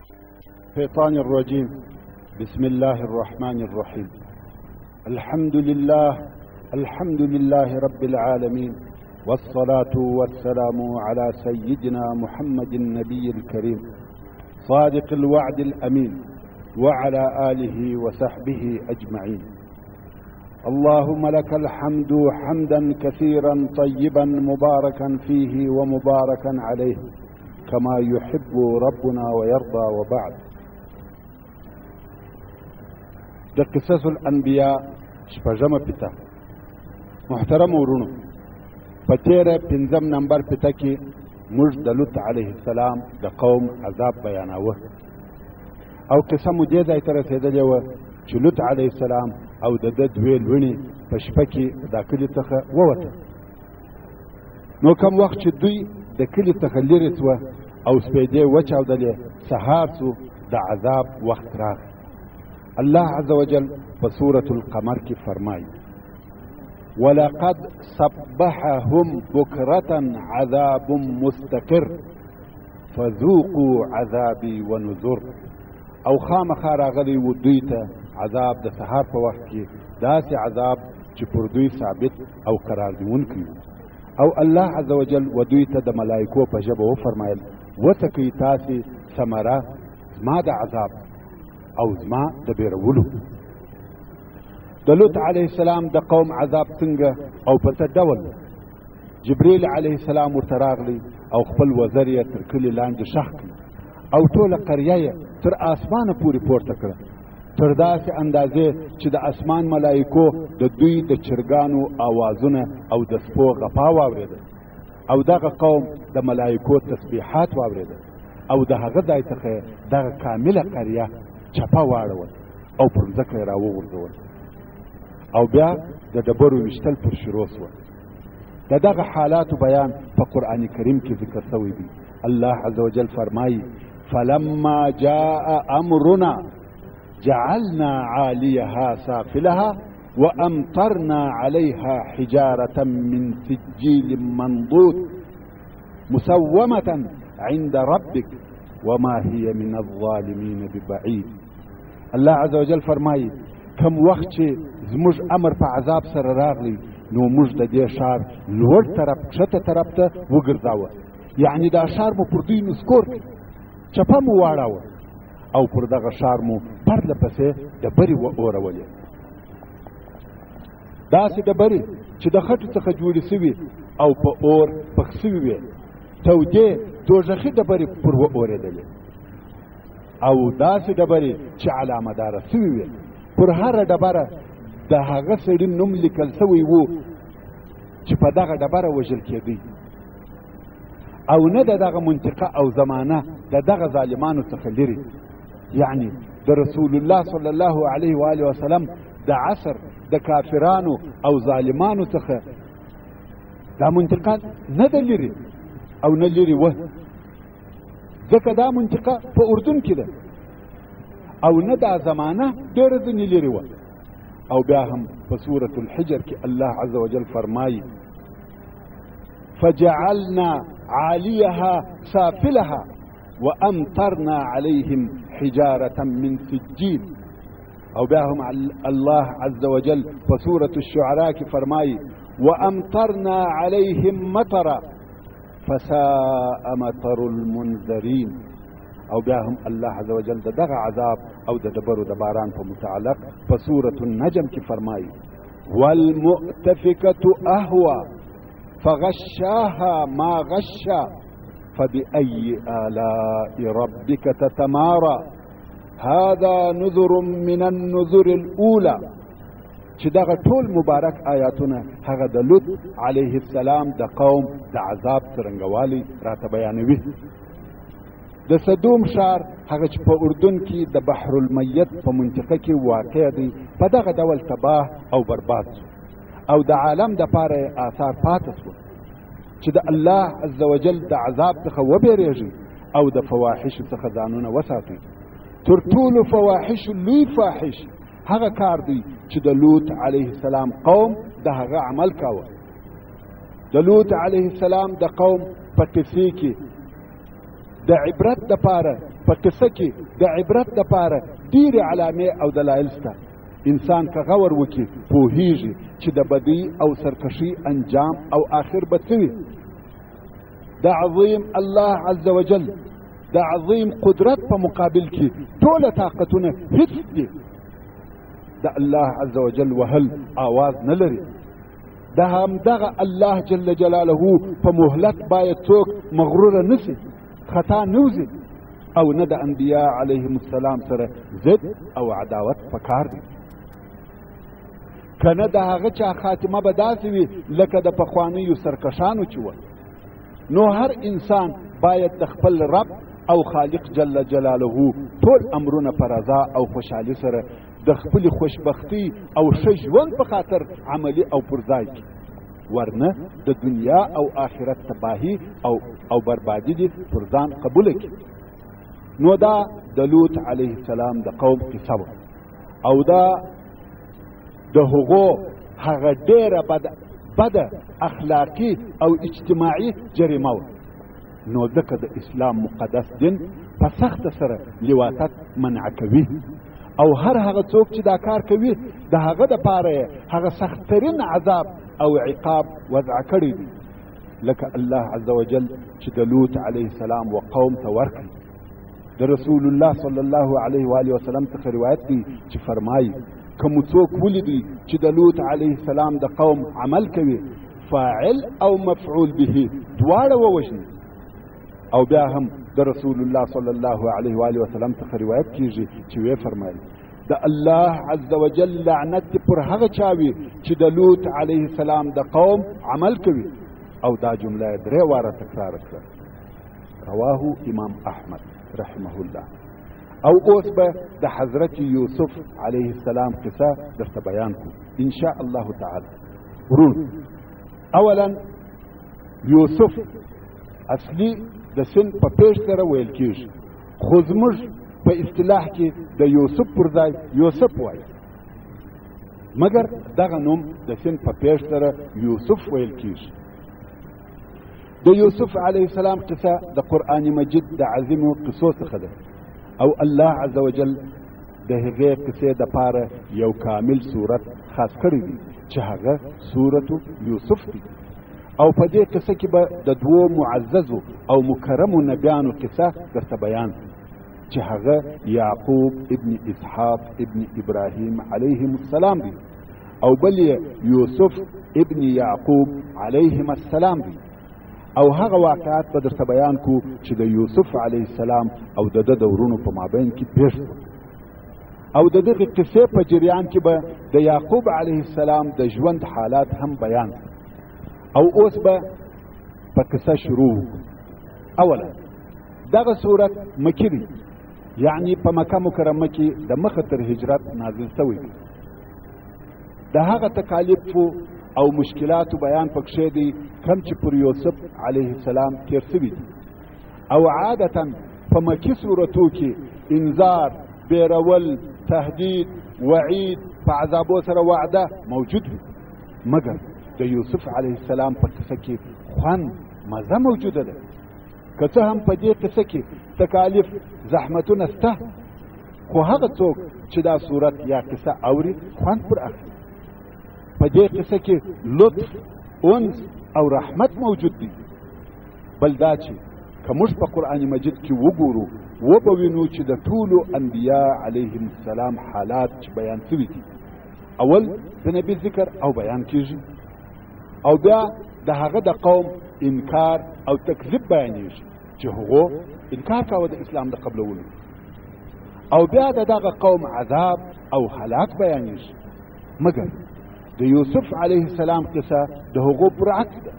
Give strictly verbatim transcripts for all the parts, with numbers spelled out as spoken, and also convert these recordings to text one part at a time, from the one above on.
الشيطان الرجيم. بسم الله الرحمن الرحيم. الحمد لله الحمد لله رب العالمين، والصلاة والسلام على سيدنا محمد النبي الكريم صادق الوعد الأمين، وعلى آله وصحبه أجمعين. اللهم لك الحمد حمدا كثيرا طيبا مباركا فيه ومباركا عليه كما يحب ربنا ويرضى. وبعد، د قصص الانبیاء شپږمه پته. محترم ورونو، په تیره پنځم نمبر پته کې موږ د لوط علیه السلام د قوم عذاب بیاناوه او قصه مو دې ځای ته رسېدلې وه چې لوط علیه السلام او د ده دوې لوڼې په شپه کې دا کلي څخه ووته. نو کوم وخت چې دوی د کلي څخه لرې سوه او سپېدې وچاودلې، سهار سو، د عذاب وخت راغی. الله عز وجل په سورة القمر کې فرمایي: ولقد صبحهم بكرة عذاب مستقر فذوقوا عذابي ونذر. او خامخا راغلی و دوی ته عذاب د سهار په وخت کې، داسې عذاب چې پر دوی ثابت او قرار دیونکی و. او الله عز وجل و دوی ته د ملائکو په ژبه وفرمایل: وڅکئ تاسې ثمره زما د عذاب او زما د بیرولو. د لوط علیه السلام د قوم عذاب څنګه او په څه ډول؟ جبریل علیه السلام ورته راغلی او خپل وزر یې تر کلي لاندې ښخ کړي او ټوله قریه یې تر اسمانه پورې پورته کړه، تر داسې اندازې چې د اسمان ملائکو د دوی د چرګانو آوازونه او د سپو غپا واورېده، او دغه قوم د ملائکو تسبیحات واورېده، او د هغه ځای څخه دغه کامله قریه چپه واړول او پر ځمکه یې راوغورځول، او بیا د ډبرو ویشتل پر شروع سوه. د دغه حالاتو بیان په قرآن کریم کې ذکر شوی دی. الله عز وجل فرمایي: فلما جاء امرنا جعلنا عاليها سافلها وامطرنا عليها حجارة من سجيل منضود مسومة عند ربك وما هي من الظالمين ببعيد. الله عز وجل فرمایي: کم وخت چې زموږ امر په عذاب سره راغلی، نو موږ د دې ښار لوړ طرف کښته طرف ته وګرځاوه، یعنی دا ښار مو پر دوی نسکور کړ، چپه مو واړاوه او پر دغه ښار مو پرله پسې ډبرې واورولې. داسې ډبرې چې د خټو څخه جوړې سوي او په اور پخ سوي وې، تودې دوژخي ډبرې پر واورېدلې، او داسې ډبرې چې علامه داره سوي وې. پر هره ډبره د هغه سړي نوم لیکل سوی و چې په دغه ډبره وژل کېدی، او نه د دغه منطقه او زمانه د دغه ظالمانو څخه لري. یعنی د رسول الله صلی الله علیه و آله وسلم د عصر د کافرانو او ظالمانو څخه دا منطقه نه ده لري او نه لري وه، ځکه دا منطقه په اردن کې ده، او نه دا زمانه ډېره ځینې لرې وه. او بیا هم په سورة الحجر کې الله عز وجل فرمایي: فجعلنا عاليها سافلها وامطرنا عليهم حجارة من سجيل. او بیا هم الله عز وجل په سورة الشعراء کې فرمایي: وامطرنا عليهم مطرا فساء مطر المنذرين. او بیا هم الله عز وجل د دغه عذاب او د ډبرو د باران په متعلق په سورة النجم کې فرمایي: والمؤتفكة اهوى فغشاها ما غشا فبأي آلاء ربك تتمارى هذا نذر من النذر الأولى. چې دغه ټول مبارک آیاتونه هغه د لوط علیه السلام د قوم د عذاب څرنګوالی راته بیانوي. د سدوم ښار هغه چې په اردن کې د بحر المیت په منطقه کې واقع دی، په دغه ډول تباه او برباد شو، او د عالم د پاره آثار پاتې شو چې د الله عز وجل د عذاب څخه وبېرېږي او د فواحشو څخه ځانونه وساتي. تر ټولو فواحش لوی فاحش هغه کار دی چې د لوط علیه السلام قوم د هغه عمل کاوه. د لوط علیه السلام د قوم په قصې کې د عبرت د پاره په قصه کې د عبرت دپاره ډېرې علامې او دلایل شته. انسان که غور وکړي پوهیږي چې د بدۍ او سرکشي انجام او آخر به څه وي. د عظیم الله عز وجل د عظیم قدرت په مقابل کې ټوله طاقتونه هیڅ دي. د الله عز وجل وهل آواز نه لري. د همدغه الله جل جلاله په مهلت باید څوک مغروره نسي، خطا نوزي، او نه د انبیاء علیهم السلام سره ضد او عداوت پکار دی. کنه د هغه چا خاتمه به داسې وي لکه د پخوانیو سرکشانو چې وه. نو هر انسان باید د خپل رب او خالق جل جلاله ټول امرونه په رضا او خوشحالي سره د خپل خوشبختی او ښه ژوند په خاطر عملي او پرځای کړي، ورنه د دنیا او آخرت تباهي او او بربادي دې پر ځان قبوله کړي. نو دا د لوط علیه السلام د قوم قصه وه، او دا د هغو هغه ډېره بده بده اخلاقي او اجتماعي جریمه وه. نو ځکه د اسلام مقدس دین په سخته سره لواطت منع کوي، او هر هغه څوک چې دا کار کوي د هغه دپاره یې هغه سختترین عذاب او عقاب وضع کړی دی، لکه الله عز وجل چې د لوط علیه السلام و قوم ته ورکړي. د رسول الله صلی الله علیه و آله وسلم څخه روایت دی چې فرمایي که مو څوک ولیدي چې د لوط علیه السلام د قوم عمل کوي، فاعل او مفعول به دواړه ووژني. او بیا هم د رسول الله صلی الله علیه و آله وسلم څخه روایت کیږي چې وی فرمایي د الله عز وجل لعنت پر هغه چا وي چې د لوط علیه السلام د قوم عمل کوي. او دا جمله درې واره تکرار کړه. رواه امام احمد رحمه الله. او اوس به د حضرت یوسف علیه السلام قصه درته بیان کو ان شاء الله تعالی. ورون اولا یوسف اصلي د سن په پیش سره ویل کېږي، خو زموږ په اصطلاح کې د یوسف پر ځای یوسف وایي، مګر دغه نوم د سن په پیش سره یوسف ویل کېږي. د یوسف علیه السلام قصه د قرآن مجید د عظیمو قصو څخه ده، او الله عز وجل د هغې قصې دپاره یو کامل صورت خاص کړی دی چې هغه صورت یوسف دی. او په دې قصه کې به د دوو معززو او مکرمو نبیانو قصه درته بیان چې هغه یعقوب ابن اسحاق ابن ابراهیم علیهم السلام دی، او بل یې یوسف ابن یعقوب علیهم السلام دی. او هغه واقعات به درته بیان کو چې د یوسف علیه السلام او د ده د ورونو په مابین کې پیښ شول. او د دغې قصې په جریان کې به د یعقوب علیه السلام د ژوند حالات هم بیان. او اوس به په قصه شروع. اولا دغه صورت مکی دی، یعنی په مکه مکرمه کې د مخه تر هجرت نازل شوی دی. د هغه تکالیفو او مشکلاتو بیان پکښې دی کم چې پر یوسف علیه السلام تیر شوي دي. او عادتا په مکی صورتو کې انذار، بیرول، تهدید، وعید، په عذابو سره وعده موجود وي، مګر د یوسف علیه السلام په قصه کې خوند مزه موجوده ده. که څه هم په دې قصه کې تکالیف، زحمتونه شته، خو هغه څوک چې دا صورت یا قصه اوري خوند پر اخلي. په دې قصه کې لطف، انس او رحمت موجود دي. بل دا چې که موږ په قرآن مجید کې وګورو وبه وینو چې د ټولو انبیاء علیهم السلام حالات چې بیان شوي دي، اول د نبي ذکر او بیان کیږي، او بیا د هغه د قوم انکار او تکذیب بیانېږي چې هغو انکار کاوه د اسلام د قبلولو، او بیا د دغه قوم عذاب او هلاک بیانېږي. مګر د یوسف علیه السلام قصه د هغو برعکس ده.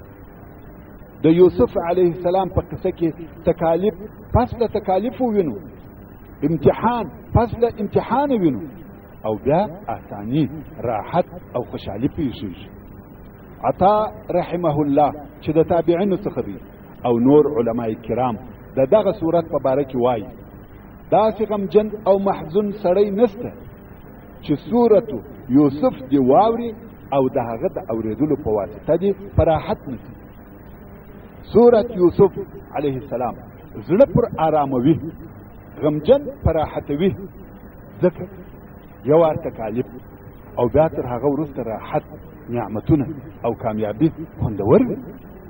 د یوسف علیه السلام په قصه کې تکالیف پس له تکالیفو وینو، امتحان پس له امتحان وینو، او بیا آسانی، راحت او خوشحالي پیښیږي. عطا رحمه الله چې د تابعینو څخه دی او نور علماء کرام د دغه صورت په باره کې وایي داسې غمجن او محزون سړی نسته چې صورت یوسف دی واوري او د هغه د اوریدلو په واسطه دی په راحت نسی. صورت یوسف علیه السلام زړه پر آراموي غمجن پراحتوي ځکه یو وار تکالیف او بیا تر هغه وروسته راحت نعمتونه او کامیابي خوندور وي.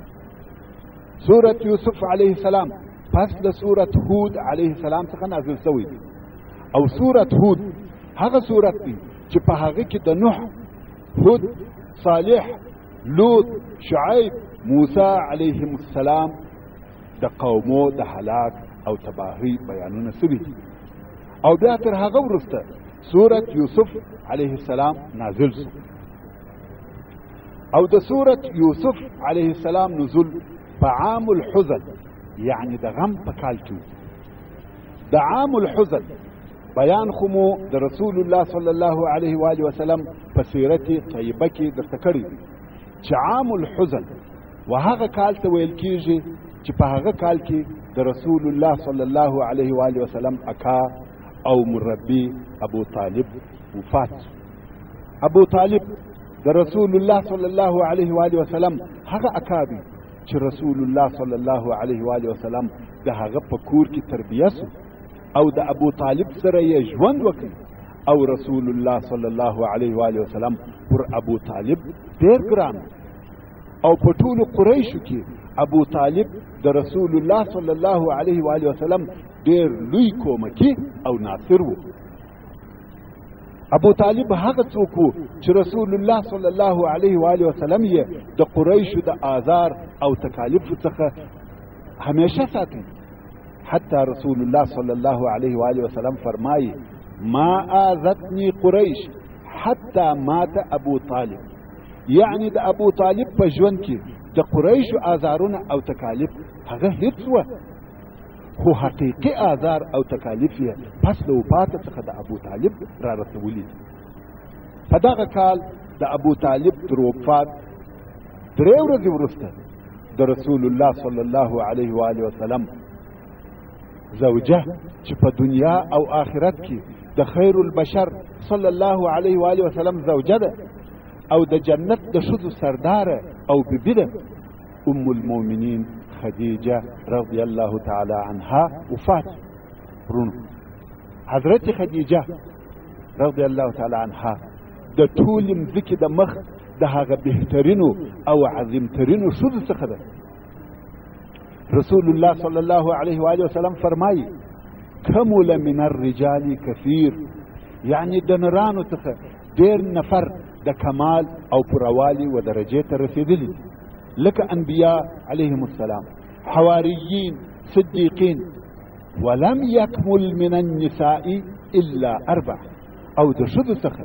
سورت یوسف علیه السلام پس د سورت هود علیه السلام څخه نازل شوی دی او سورت هود هغه سورت دی چې په هغه کې د نوح، هود، صالح، لوط، شعیب، موسی علیهم السلام د قومو د هلاک او تباهی بیانونه شوي دي او بیا تر هغه وروسته سورت یوسف علیه السلام نازل شو او د سورت یوسف علیه السلام نزول په عام الحزن یعنی د غم په کال کې. د عام الحزن بیان خو مو د رسول الله صلی الله علیه و آله وسلم په سیرت طیبه کې درته کړی دی چې عام الحزن وهغه کال ته ویل کېږي چې په هغه کال کې د رسول الله صلی الله علیه و آله وسلم اکا او مربی ابو طالب وفات. ابو طالب د رسول الله صلی الله علیه و آله وسلم هغه اکا دی چې رسول الله صلی الله علیه و آله وسلم د هغه په کور کې تربیه سو او د ابو طالب سره یې ژوند وکړ او رسول الله صلی الله علیه و آله وسلم پر ابو طالب ډېر ګران او په ټولو قریشو کې ابو طالب د رسول الله صلی الله علیه و آله وسلم ډېر لوی کومکی او ناصر و. ابو طالب هغه څوک و چې رسول الله صلی الله علیه و آله وسلم یې د قریشو د آزار او تکالیفو څخه همیشه ساتي. حتی رسول الله صلی الله علیه و آله وسلم فرمایي ما آذتنی قریش حتی مات ابو طالب، یعنی د ابو طالب په ژوند کې د قریشو آزارونه او تکالیف هغه هیڅ و، خو حقیقي آزار او تکالیف یې پس د وفات څخه د ابو طالب را رسولي. په دغه کال د ابو طالب تر وفات درې ورځې وروسته د رسول الله صلی الله علیه و آله وسلم زوجه چې په دنیا او آخرت کې د خیر البشر صلی الله علیه و آله وسلم زوجه ده او د جنت د ښځو سرداره او بیبي ده، ام المؤمنین خدیجه رضی الله تعالی عنها وفات. ورونو حضرت خدیجه رضی الله تعالی عنها د ټولې مځکې د مخ د هغه بهترینو او عظیمترینو ښځو څخه ده. رسول الله صلی الله علیه و آله وسلم فرمایي کمل من الرجال کثیر، یعنی د نرانو څخه ډېر نفر د کمال او پوروالي و درجې ته رسېدلي دي، لکه انبیاء علیهم السلام، حواریین، صدیقین. ولم یکمل من النساء الا اربع، او د ښځو څخه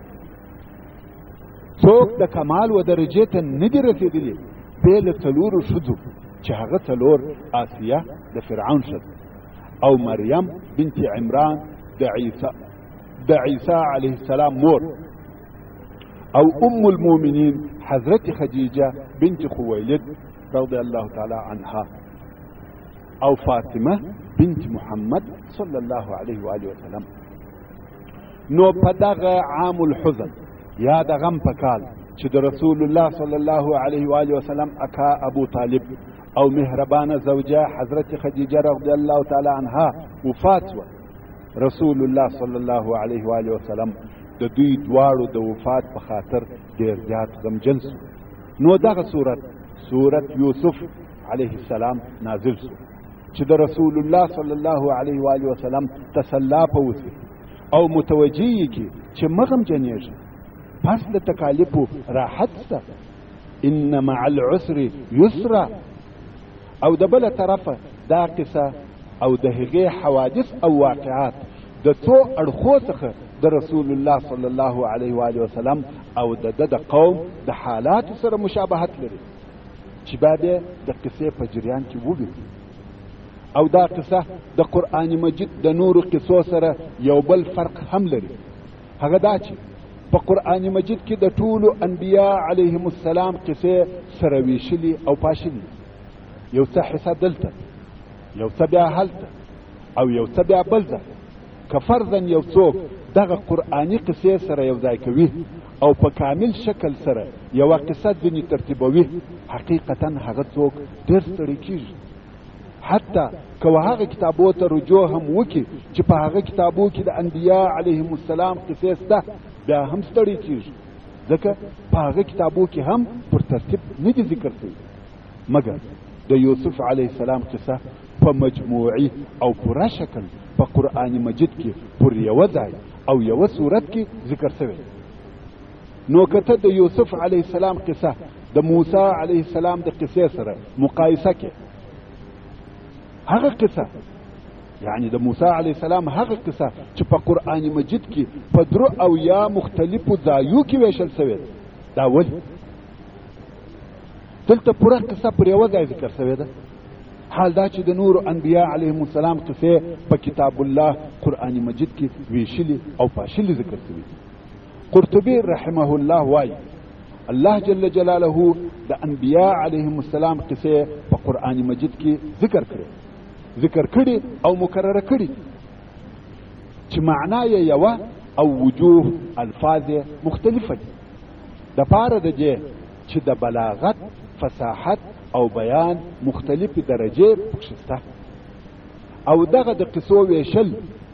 څوک د کمال و درجې ته نه دي رسېدلي بې له څلورو ښځو چې هغه څلور آسیه د فرعون ښځه او مریم بنت عمران د عیسی د عیسی علیه السلام مور او ام المؤمنین حضرت خدیجه بنت خویلد رضی الله تعالی عنها او فاطمه بنت محمد صلی الله علیه و آله وسلم. نو په دغه عام الحزن یا د غم په کال چې د رسول الله صلی الله علیه و آله وسلم اکا ابو طالب او مهربانه زوجه حضرت خدیجه رضی الله تعالی عنها وفات و، رسول الله صلی الله علیه و آله وسلم د دوی دواړو د وفات په خاطر ډېر زیات غمجن شو. نو دغه صورت صورت یوسف علیه السلام نازل شو چې د رسول الله صلی الله علیه و آله وسلم تسلا پوسي او متوجه کی چې مغم جنېږي، پس د تکالیفو راحت شته، ان مع العسر یسرا. او د بل طرفه دا قصه او د هغې حوادث او واقعات د څو اړخو څخه د رسول الله صلی الله علیه و آله وسلم او د د قوم د حالات سره مشابهت لري چې باید د قصې په جریان کې وګورئ. او دا قصه د قرآن مجید د نورو قصو سره یو بل فرق هم لري، هغه دا چې په قرآن مجید کې د ټولو انبیاء علیهم السلام قصې سره ویشلي او پاشلي، یو څه حصه دلته، یو څه بیا هلته، او یو څه بیا بل ځای. که فرضاً یو څوک دغه قرآني قصې سره یو ځای کوي او په کامل شکل سره یوه قصه ځینې ترتیبوي، حقیقتا هغه څوک ډېر ستړی کېږي. حتی که هغه کتابو ته رجوع هم وکړي چې په هغه کتابو کې د انبیا علیهم السلام قصې شته، بیا هم ستړی کېږي، ځکه په هغه کتابو کې هم پر ترتیب نه دي ذکر شوي، مګر د یوسف علیه السلام قصه په مجموعي او پوره شکل په قرآن مجید کې پر یوه ځای او یوه صورت کې ذکر شوی. نو که ته د یوسف علیه السلام قصه د موسی علیه السلام د قصې سره مقایسه کې، هغه قصه یعنی د موسی علیه السلام هغه قصه چې په قرآن مجید کې په درو او یا مختلفو ځایو کې ویشل شوی، دا ولې؟ دلته پوره قصه پر یوه ځای ذکر شوې ده، حال دا چې د نورو انبیا علیهم السلام قصې په کتاب الله قرآن مجید کې ویشلي او پاشلي ذکر شوي. قرطبي رحمه الله وایي الله جل جلاله د انبیا علیهم السلام قصې په قرآن مجید کې ذکر کړي ذکر کړي او مکرره کړي چې معنا یې یوه او وجوه الفاظ مختلفه دي، د پاره د دې چې د بلاغت، فصاحت او بیان مختلفې درجې پکې شته، او دغه د قصو ویشل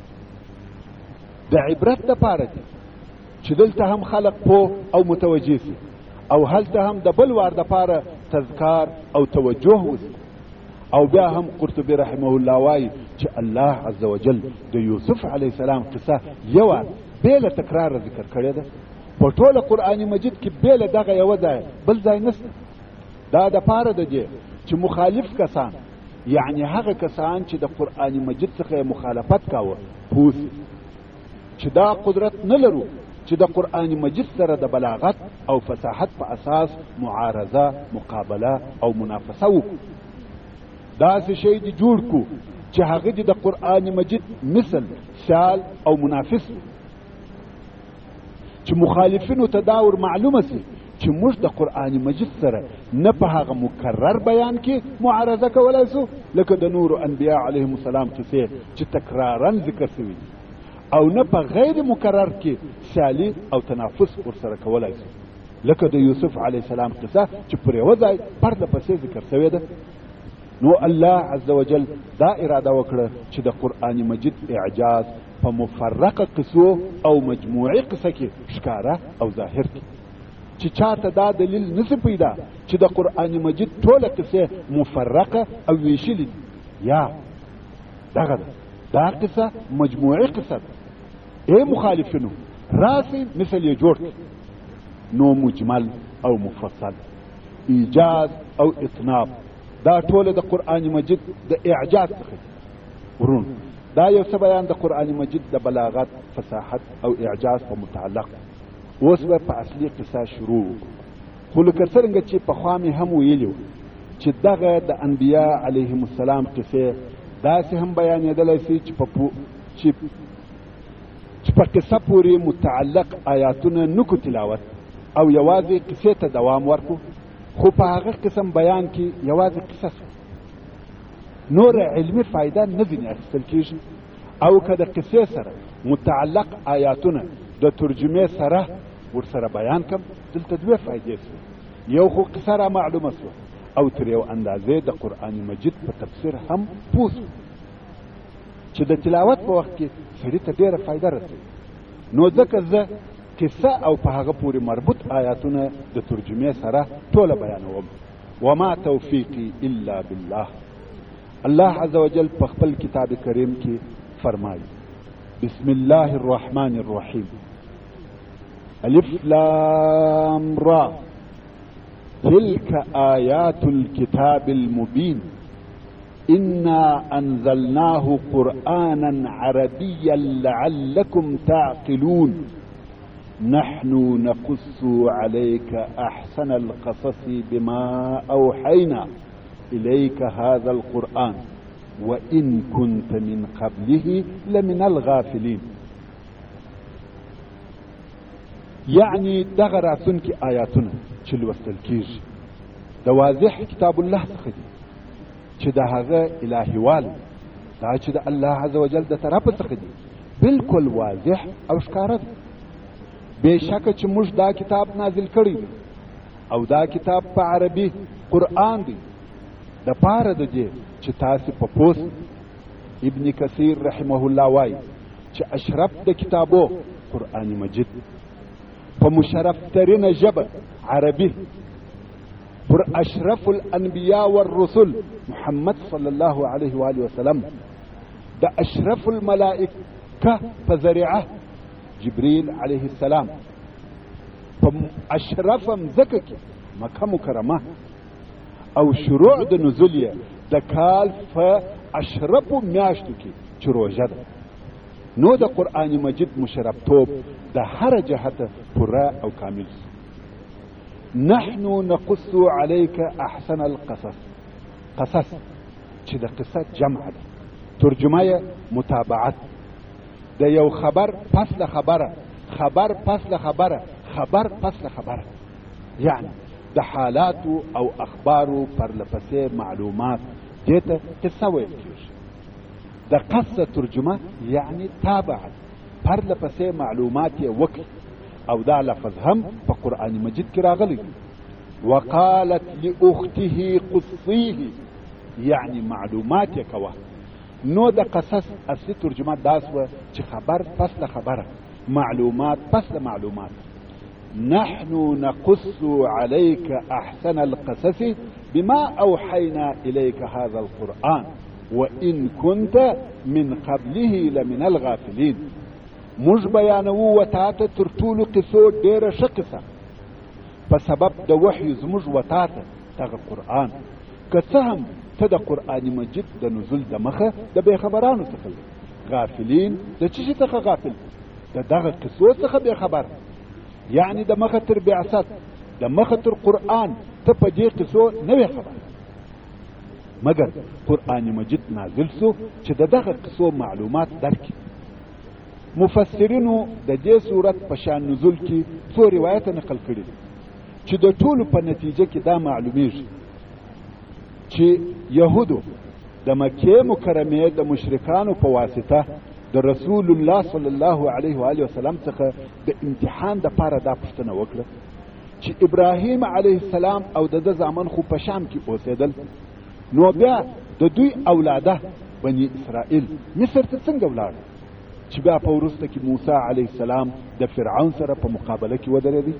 د عبرت دپاره دي چې دلته هم خلق پوه او متوجه سي، او هلته هم د بل وار دپاره تذکار او توجه وسي. او بیا هم قرطبي رحمه الله وایي چې الله عز وجل د یوسف علیه السلام قصه یوه بېله تکرار ذکر کړې ده، په ټوله قرآن مجید کې بېله دغه یوه ځای بل ځای نشته. دا د پاره د دې چې مخالف کسان، یعنی هغه کسان چې د قرآن مجید څخه مخالفت کاوه، پوه چې دا قدرت نه لرو چې د قرآن مجید سره د بلاغت او فصاحت په اساس معارضه، مقابله او منافسه وکړو. داسې شی دې جوړ کو چې هغه دې د قرآن مجید مثل، سال او منافس، چې مخالفینو ته دا ور معلومه سي چې موږ د قرآن مجید سره نه په هغه مکرر بیان کې معارضه کولای سو لکه د نورو انبیا علیهم السلام قصې چې تکرارا ذکر شوي، او نه په غیر مکرر کې سیالي او تنافس ورسره کولای سو لکه د یوسف علیه السلام قصه چې پر یوه ځای پرله پسې ذکر شوې ده. نو الله عز وجل دا اراده وکړه چې د قرآن مجید اعجاز په مفرقه قصو او مجموعي قصه کې ښکاره او ظاهر کړي، چې چاته دا دلیل نسی پیدا چې د قرآن مجید ټوله قصې مفرقه او ویشلي دي، یا دغه ده دا قصه مجموعي قصه ده. ای مخالفینو راسي مثل یې جوړ کړي، نو مجمل او مفصل، ایجاز او اطناب، دا ټوله د قرآن مجید د اعجاز څخه ورون. دا یو څه بیان د قرآن مجید د بلاغت، فصاحت او اعجاز په متعلق. اوس به په اصلي قصه شروع وکړو، خو لکه څرنګه چې پخوا مې هم ویلي وو چې دغه د انبیا علیهم السلام قصې داسې هم بیانېدلی سي چې په چې چې په قصه پورې متعلق آیاتونه نکو تلاوت او یوازې قصې ته دوام ورکو، خو په هغه قسم بیان کې یوازې قصص نور علمي فایده نه ځینې اخیستل کېږي، او که د قصې سره متعلق آیاتونه د ترجمې سره ورسره بیان کم، دلته دوه فایدې سوې. یو خو قصه را معلومه سوه، او تر یو اندازې د قرآن مجید په تفسیر هم پوه سو چې د تلاوت په وخت کې سړي ته ډېره فایده رسوي. نو ځکه زه قصه او په هغه پورې مربوط آیاتونه د ترجمې سره ټوله بیانوم. وما توفیقی الا بالله. الله عز وجل په خپل کتاب کریم کې فرمایي بسم الله الرحمن الرحیم الف لام را تلك آیات الكتاب المبین إنا أنزلناه قرآنا عربيا لعلكم تعقلون نحن نقص عليك أحسن القصص بما أوحينا إليك هذا القرآن وإن كنت من قبله لمن الغافلين. يعني دغراتن کی آیاتونه چې لوستل کیږي د واضح کتاب الله څخه دي چې د هغه الهیوال دا چې د الله عز وجل د طرف څخه دي بالکل واضح او ښکاره دي. بېشکه چې موږ دا کتاب نازل کړی دی او دا کتاب په عربي قرآن دی د پاره د دې چې تاسو په پوس ابن کثیر رحمه الله وایي چې اشرف د کتابو قرآن مجید په مشرف ترینه ژبه عربي پر اشرف الانبیاء والرسل محمد صلی الله علیه و آله وسلم د اشرف الملائکه په ذریعه جبريل عليه السلام په اشرف مځکه کې مکه مکرمه او شروع د نزول یې د کال په اشرفو میاشتو کې چې روژه ده. نو د قرآن مجید مشرفتوب د هر جهته پوره او کامل سو. نحن نقص عليك احسن القصص، قصص چې د قصه جمع ده، ترجمه یې متابعت د یو خبر پس له خبره، خبر پس له خبره، خبر پس له خبره، یعنی د حالاتو او اخبارو پرلپسې معلومات دیته قصه ویل کیږي. د قصه ترجمه یعنی تابعت، پرلپسې معلومات یې وکړي، او دا لفظ هم په قرآن مجید کې راغلی. وقالت لاخته قصيه یعنی معلومات یې کوه. نو د قصص اصلي ترجمه داس و چې خبر پس له خبره، معلومات پس له معلومات. نحن نقص عليك احسن القصص بما اوحينا اليك هذا القرآن وان كنت من قبله لمن الغافلين. موږ بیانوو وتاته تر ټولو قصو ډېره ښه قصه په سبب د وحي زموږ وتاته دغه قرآن، که څه هم ته د قرآن مجید د نزول د مخه د بېخبرانو څخه غافلین. د څه شي څخه غافل؟ د دغه قصو څخه بېخبر، یعنی د مخه تر بعثت، د مخه تر قرآن ته په دې قصو نه وې خبر، مګر قرآن مجید نازل سو چې د دغه قصو معلومات درکړي. مفسرینو د دې صورت په شان نزول کې څو روایت نقل کړي چې د ټولو په نتیجه کې دا معلومیږي چې یهودو د مکې مکرمې د مشرکانو په واسطه د رسول الله صلی الله علیه و آله وسلم څخه د امتحان د پاره دا پوښتنه وکړه چې ابراهیم علیه السلام او د ده زامن خو په شام کې اوسېدل، نو بیا د دوی اولاده بني اسرائیل مصر ته څنګه ولاړ چې بیا په وروسته کې موسی علیه السلام د فرعون سره په مقابله کې ودرېدی؟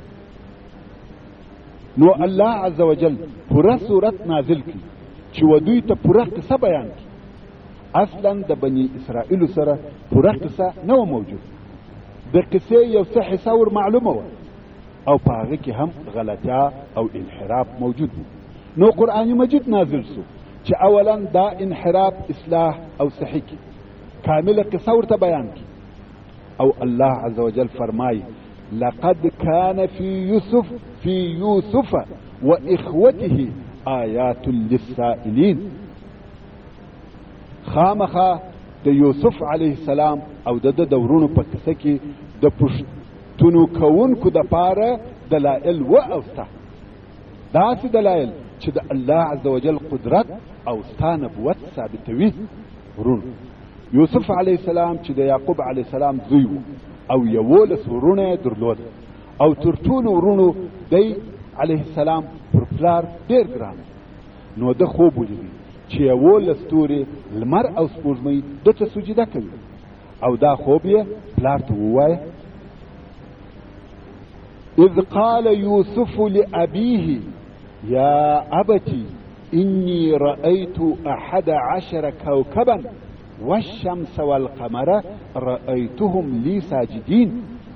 نو الله عز وجل پوره صورت نازل کړي چې و دوی ته پوره قصه بیان کړي. اصلا د بني اسرائیل سره پوره قصه نه و موجود، د قصې یو څه حصه ور معلومه وه او په هغه کې هم غلطیا او انحراف موجود و. نو قرآن مجید نازل سو چې اولا دا انحراف اصلاح او صحیح کی، کامل قصه ورته بیان کی. او الله عز وجل فرمای لقد كان في يوسف في يوسف واخوته آيات للسائلين. خامخا د یوسف علیه السلام او د د دورونو په قصه کې د پښتنو کوونکو د پاره دلائل و اوسته، داسې دلائل چې د الله عز وجل قدرت او ستا نبوت ثابتوي. ورونو یوسف علیه السلام چې د یعقوب علیه السلام زوی و او یولس ورونه درلود، او تر ټولو ورونو دی علیه السلام پر پلار ډېر ګران. نو د خوب ولیدی چې یولس ستوري لمر او سپوږمۍ ده ته سجده کوي، او دا خوب یې پلار ته ووایه. اذ قال یوسف لأبیه یا ابتی انی رأیت احد عشر کوكبا والشمس والقمر رأيتهم لي ساجدين.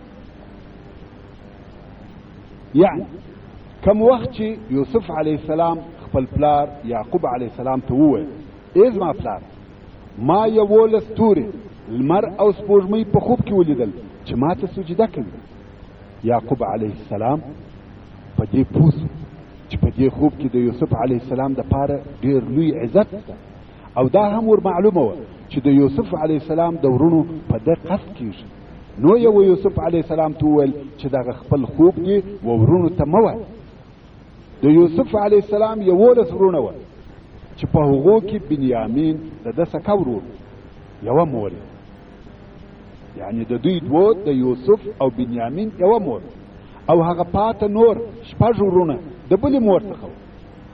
يعني کم وخت چې یوسف علیه السلام خپل پلار یعقوب علیه السلام ته وویل ای زما پلار، ما یولس ستوري لمر او سپوږمۍ په خوب کې ولیدل چې ما ته سجده کوي. یعقوب علیه السلام په دې پوه سو چې په دې خوب کې د یوسف علیه السلام د پاره ډېر لوی عزت ده، او دا هم ور معلومه وه چې د یوسف علیه السلام د ورونو په ده قصد کېږي. نو یو یوسف علیه السلام ته وویل چې دغه خپل خوب کې و ورونو ته مه وایه. د یوسف علیه السلام یولس ورونه وه چې په هغو کې بنیامین د ده سکه ورور یوه مور، یعنی د دوی دوه د یوسف او بنیامین یوه مور، او هغه پاته نور شپږ ورونه د بلې مور څخه،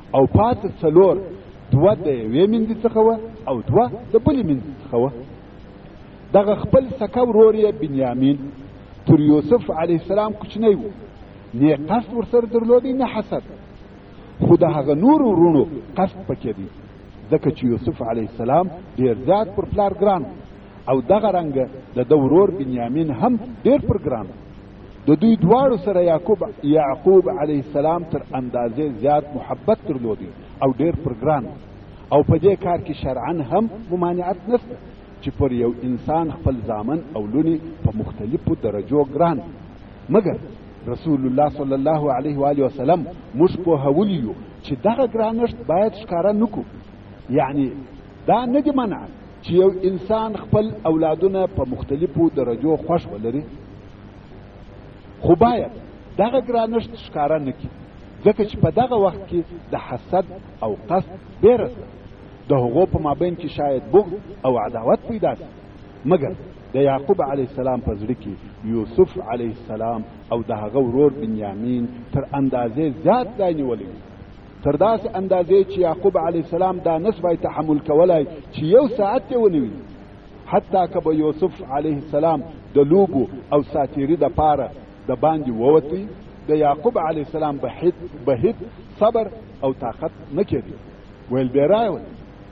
او پاتې څلور دوه د یوې میندې څخه وه او دوه د بلې میندې څخه وه. دغه خپل سکه ورور یې بنیامین تر یوسف علیه السلام کوچنی و، نه قصد ورسره درلودی نه حسد، خو د هغه نورو وروڼو قصد پکې دی، ځکه چې یوسف علیه السلام ډېر زیات پر پلار ګران او دغه رنګه د ده ورور بنیامین هم ډېر پر ګران. د دوی دواړو سره یعقوب یعقوب علیه السلام تر اندازې زیات محبت درلودی او ډېر پر ګران، او په دې کار کې شرعاً هم ممانعت نشته چې پر یو انسان خپل زامن او لونی په مختلفو درجو ګران. مګر رسول الله صلی الله علیه و آله وسلم موږ پوهولی یو چې دغه ګرانښت باید ښکاره نکړو، یعنی دا نه دي منع چې یو انسان خپل اولادونه په مختلفو درجو خوښ ولري، خو باید دغه ګرانښت ښکاره نه کړي، ځکه چې په دغه وخت کې د حسد او قصد بیره ده، د هغو په مابین کې شاید بغض او عداوت پیدا شي. مګر د یعقوب علیه السلام په زړه کې یوسف علیه السلام او د هغه ورور بنیامین تر اندازې زیات ځای نیولی، تر داسې اندازې چې یعقوب علیه السلام دا نسوای تحمل کولای چې یو ساعت یې ونه وي، حتی که به یوسف علیه السلام د لوبو او ساتیري د پاره د باندې ووتی، د یعقوب علیه السلام به هیڅ صبر او طاقت نه کېدی، ویل به رایول.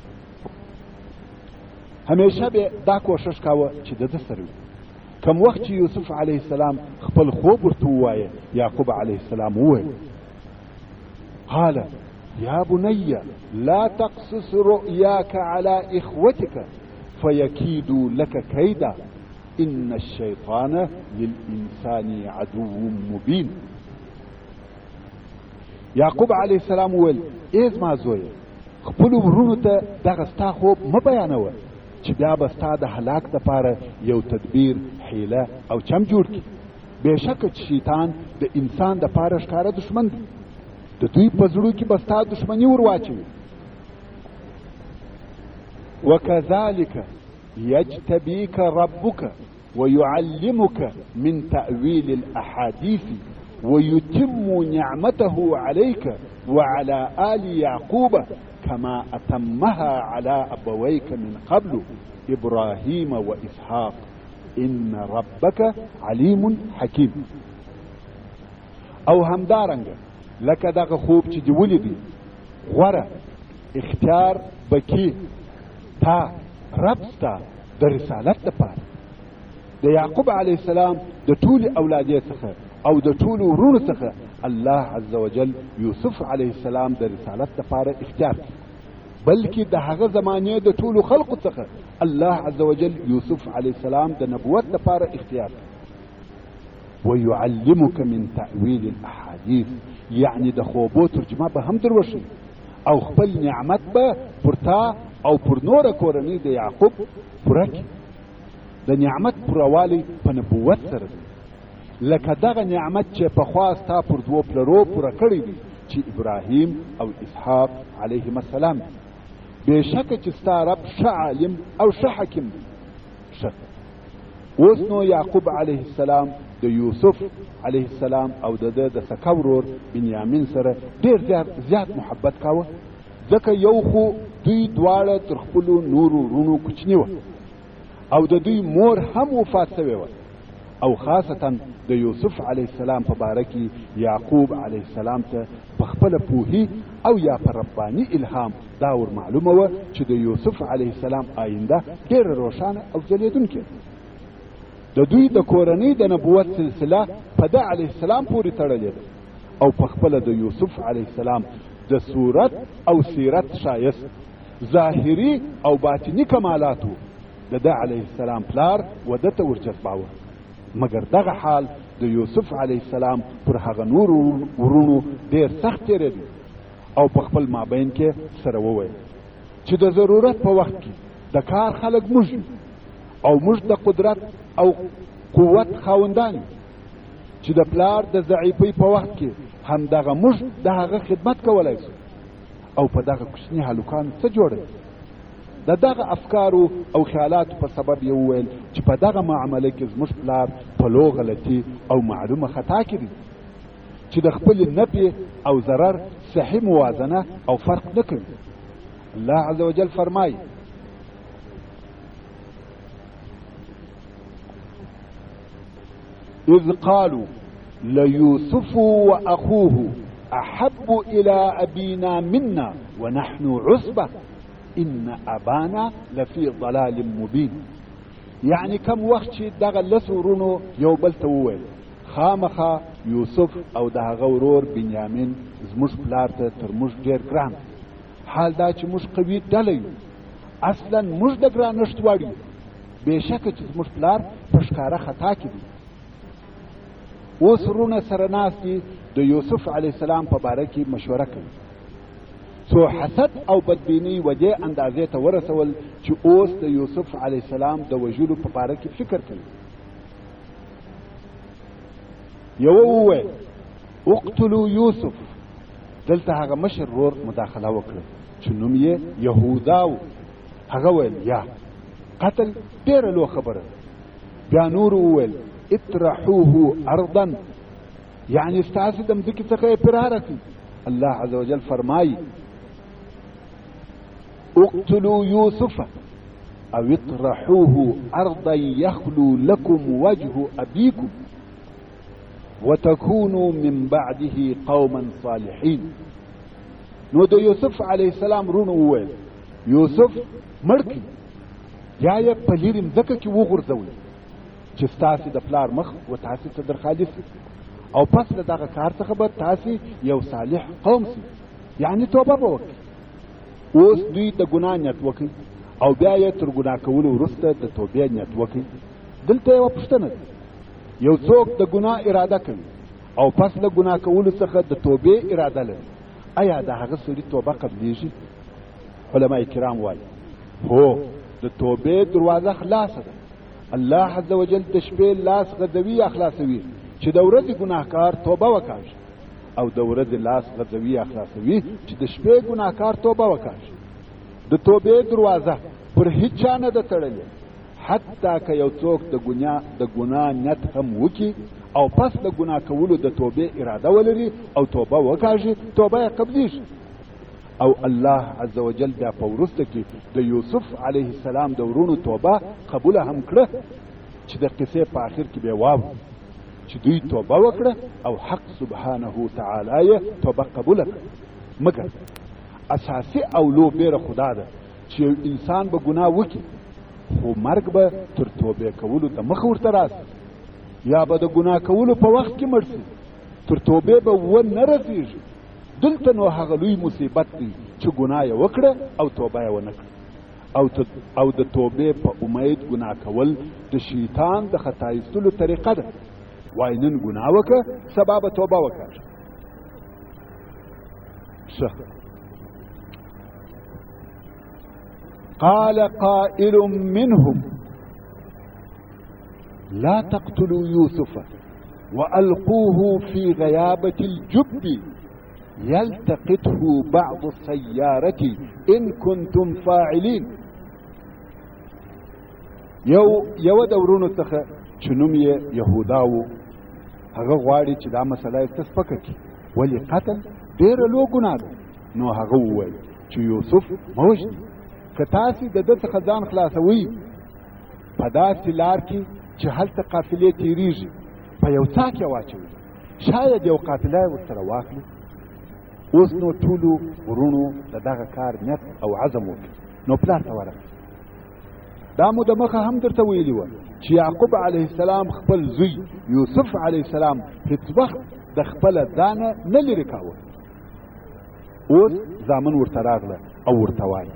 همیشه به دا کوشش کاوه چې د ده سره وي. کم وخت چې یوسف علیه السلام خپل خوب ورته ووایه، یعقوب علیه السلام وویل: قال یا بني لا تقصص رؤياك على إخوتك فيكيدوا لك كيدا إن الشيطان للإنسان عدو مبين. یعقوب علیه السلام وویل: ای زما زویه، خپلو ورونو ته دغه ستا خوب مه بیانوه چې بیا به ستا د هلاک دپاره یو تدبیر، حیله او چم جوړ کړي. بېشکه چې شیطان د انسان دپاره ښکاره دښمن دی، د دوی په زړو کې به ستا دښمني ور واچوي. وكذلك يجتبيك ربك ويعلمك من تأويل الأحاديث ويتم نعمته عليك وعلى آل يعقوب كما أتمها على أبويك من قبل إبراهيم وإسحاق إن ربك عليم حكيم. او همدارنګ لکه دغه خوب چې دی ولیدي، غوره اختیار بکی تا رب ستا د رسالت دپاره. د یعقوب علیه السلام د ټولې اولادې څخه او د ټولو ورونو څخه الله عز وجل یوسف علیه السلام د رسالت دپاره اختیار کړي، بلکې د هغه زمانې د ټولو خلقو څخه الله عز وجل یوسف علیه السلام د نبوت دپاره اختیار کړي. ويعلمك من تأويل الأحاديث، یعنی د خوبو ترجمه به هم در وشي او خپل نعمت به پر تا او پر نوره کورنۍ د یعقوب پوره کړي. د نعمت پوروالی په نبوت سره دی، لکه دغه نعمت چې پخوا ستا پر دوو پلرو پوره کړی دی چې ابراهیم او اسحاق علیهم السلام. بېشکه چې ستا رب ښه عالم او ښه حکیم دی. ښه اوس نو یعقوب علیه السلام د یوسف علیه السلام او د ده د سکه ورور بنیامین سره ډېر زیات محبت کاوه، ځکه یو خو دوی دواړه تر خپلو نورو وروڼو کوچني وه او د دوی مور هم وفات سوې وه، او خاصتا د یوسف علیه السلام په باره کې یعقوب علیه السلام ته په خپله پوهي او یا په رباني الهام دا ور معلومه وه چې د یوسف علیه السلام آینده ډېره روښانه او ځلېدونکې. د دوی د کورنۍ د نبوت سلسله په ده علیه السلام پورې تړلې ده او په خپله د یوسف علیه السلام د صورت او سیرت ښایست، ظاهري او باطني کمالاتو د ده علیه السلام پلار و ده ته ورجذباوه. مګر دغه حال د یوسف علیه السلام پر هغه نورو ورونو ډېر سخت تېرېدی او په خپل مابین کې سره وویل چې د ضرورت په وخت کې د کار خلک موږ یو او موږ د قدرت او قوت خاوندان یو، چې د پلار د ضعیفۍ په وخت کې همدغه موږ د هغه خدمت کولی شو او په دغه کوچني هلکانو څه جوړوي. د دغه افکارو او خیالاتو په سبب یې وویل چې په دغه معامله کې زموږ پلار په لو غلطي او معلومه خطا کړي چې د خپل نفع او ضرر صحیح موازنه او فرق نه کوي. الله عز وجل فرمایي اذ قالوا ليوسف واخوه احب الى ابينا منا ونحن عصبه ان ابانا لفي ضلال مبين. یعنی کم وخت چې دغه لس ورونو یو بل ته وویل خامخا یوسف او د هغه ورور بنیامین زموږ پلار ته تر موږ ډېر ګران، حال دا چې موږ قوي ډله یو، اصلا موږ د ګرانښت وړ یو، بېشکه چې زموږ پلار په ښکاره خطا کې دی. اوس ورونه سره ناست دي د یوسف علیه السلام په باره کې مشوره کوي. څو حسد او بدبینۍ وجې اندازې ته ورسول چې اوس د یوسف علیه السلام د وژلو په باره کې فکر کوي. یوه وویل اقتلوا یوسف، دلته هغه مشر ورور مداخله وکړه چې نوم یې یهودا و. هغه ویل یا قتل ډېره لو خبره. بیا نور وویل اطرحوه ارضا، یعنی ستاسې د مځکې څخه یې فراره کړي. الله عز وجل فرمایي اقتلوا یوسف او اطرحوه ارضا یخلو لکم وجه ابیکم وتكونوا من بعده قوما صالحین. نو د یوسف علیه السلام رونو وویل یوسف مړ کړي یا یې په لیرې مځکه کې وغورځوئ چې ستاسې د پلار مخ و تاسې ته در خالص، او پس له دغه کار څخه به تاسې یو صالح قوم سي، یعنی توبه به وکړي. اوس دوی د ګناه نیت وکړي او بیا یې تر ګناه کولو وروسته د توبې نیت وکړي. دلته یوه پوښتنه ده، یو څوک د ګناه اراده کوي او پس له ګناه کولو څخه د توبې اراده لري، آیا د هغه سړي توبه قبلیږي؟ علما کرام وایي هو، د توبې دروازه خلاصه ده. الله عز وجل د شپې لاس غځوي یا خلاصوي چې د ورځې ګناهکار توبه وکړي، او د ورځې لاس غځوي یا خلاصوي چې د شپې ګناهکار توبه وکړي. د توبې دروازه پر هیڅ چا نه ده تړلې، حتی که یو څوک د ګناه د ګناه نیت هم وکړي او پس د ګناه کولو د توبې اراده ولري او توبه وکړي، توبه یې قبلیږي. او الله عز وجل بیا په وروسته کې د یوسف علیه السلام د ورونو توبه قبوله هم کړه، چې د قصې په آخر کې به واورو چې دوی توبه وکړه او حق سبحانه تعالی یې توبه قبوله کړه. مګر اساسي او لو بیره خدا ده چې یو انسان به ګناه وکړي خو مرګ به تر توبې کولو د مخ ورته راسي، یا به د ګناه کولو په وخت کې مړ سي، تر توبې به ونه رسېږي. دلته نو هغه لوی مصیبت دی چې ګناه یې وکړه او توبه یې ونه کړه. او او د توبې په امید ګناه کول د شیطان د خطا ایستلو طریقه ده. وای نن ګناه وکړه سبا به توبه وکړه. شه قال قائل منهم لا تقتلوا يوسف وألقوه في غيابة الجب يلتقطه بعض السيارة إن كنتم فاعلين. یو یو د ورونو څخه چې نوم یې یهودا و، هغه غواړي چې دا مسله یې سپکه کړي، ولې قتل ډېره لوی ګناه ده. نو هغه وویل چې یوسف مه وژنئ، که تاسې د ده څخه ځان خلاصوئ په داسې لار کې چې هلته قافلې تېرېږي په یو څا کې واچوئ، شاید یو قافله یې ورسره واخلي. اوس نو ټولو ورونو د دغه کار نیت او عزم وکړي. نو پلار ته ورغی. دا مو د مخه هم درته ویلي وه چې یعقوب علیه السلام خپل زوی یوسف علیه السلام هیڅ وخت د خپله ځانه نه لرې کاوه. اوس زامن ورته راغله او ورته وایي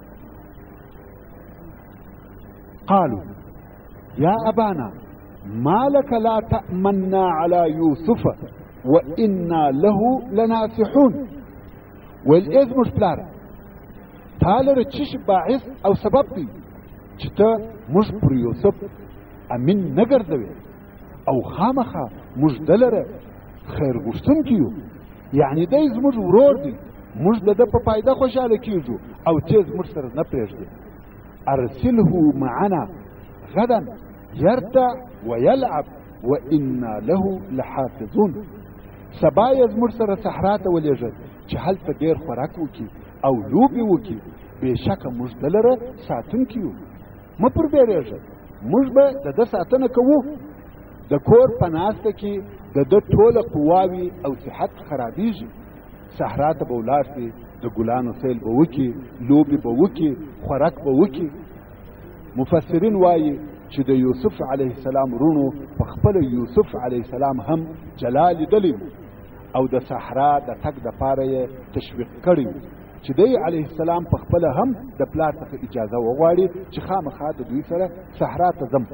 قالوا یا ابانا ما لك لا تأمنا على یوسف وإنا له لناصحون. والإذ مش پلار تالر چش باعث او سبب دی چې ته موږ پر یوسف امین نه ګرځوې او خامخا موږ دلره خیر غوښتونکي یو، یعنی دی زموږ ورور دی، موږ د ده په فایده خوشحاله کېږو او چې زموږ سره نه پرېږدي. ارسله معنا غدا يرتع ويلعب وإنا له لحافظون. سبا یې زموږ سره صحرا ته ولېږه چې هلته ډېر خوراک وکړي او لوبې وکړي، بېشکه موږ د لره ساتونکي یو. مه پر بیرېږه، موږ به د ده ساتنه کوو. د کور په ناسته کې د ده ټوله قواوي او صحت خرابېږي. صحرا ته به ولاړ شي، د ګلانو سیل به وکړي، لوبې به وکړي، خوراک به وکړي. مفسرین وایي چې د یوسف علیه السلام ورونو په خپله یوسف علیه السلام هم جلا لیدلی او د صحرا د تګ دپاره یې تشویق کړی و چې دی علیه السلام په خپله هم د پلار څخه اجازه وغواړي چې خامخا د دوی سره صحرا ته ځم.